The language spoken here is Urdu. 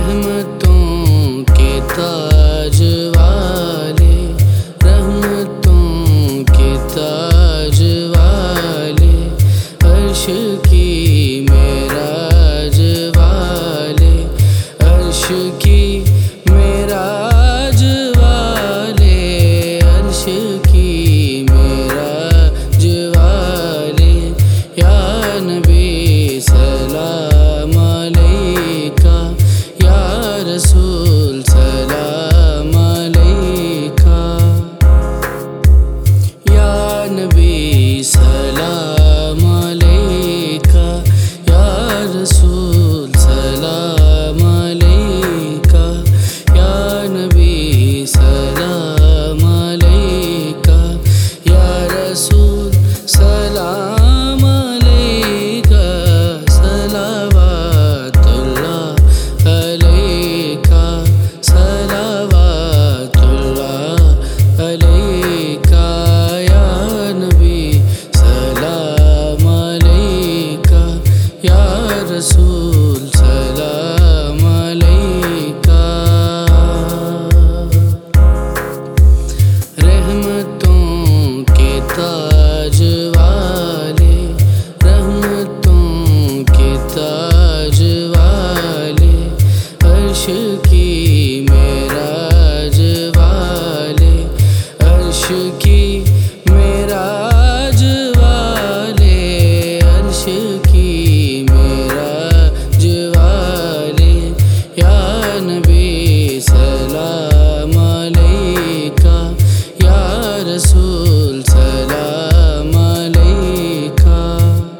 رحمتوں کے تاج والے، رحمتوں کے تاج والے، عرش کی معراج والے، عرش کی معراج والے، عرش کی معراج والے، یا نبی سلام علیکہ، یا رسول سلام علیکہ، یا نبی سلام علیکہ، یا رسول سلام علیکہ، یا نبی سلام علیکہ، یا رسول سلام علیکہ، صلوات اللہ علیکہ، صلوات اللہ علیکہ، یا نبی سلام علیکہ، یا رسول سلام علیکہ۔ رحمتوں کے تاج والے، رحمتوں کے تاج والے، عرش کی معراج والے، عرش کی